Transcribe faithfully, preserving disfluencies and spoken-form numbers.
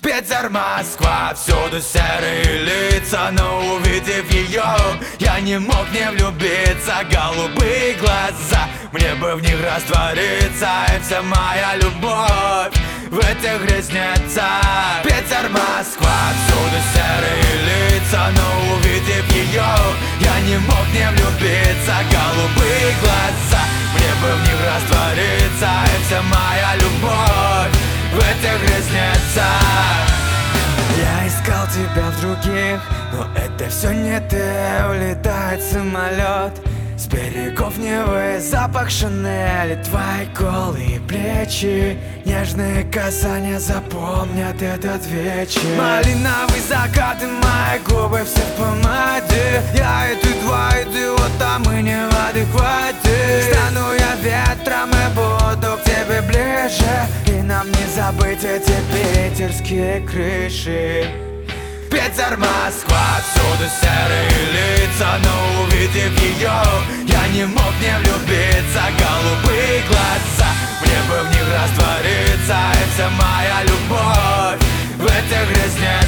Питер, Москва, всюду серые лица, но увидев ее, я не мог не влюбиться. Голубые глаза, мне бы в них раствориться, и вся моя любовь в этих ресницах. Питер, Москва, всюду серые лица, но увидев ее, я не мог не влюбиться. Голубые глаза, мне бы в них раствориться, и вся моя любовь в этих ресницах. Я искал тебя в других, но это все не ты. Улетает самолет с берегов Невы, запах Шанели, твои голые плечи, нежные касания запомнят этот вечер. Малиновый закат и мои губы все в помаде. Я и ты, два идиота, мы не в адеквате. Стану я ветром и буду к тебе ближе, и нам не забыть эти питерские крыши. Питер, Москва, всюду серые лица, но увидев ее, я не мог не влюбиться. Голубые глаза, мне бы в них раствориться, и вся моя любовь в этих реснях.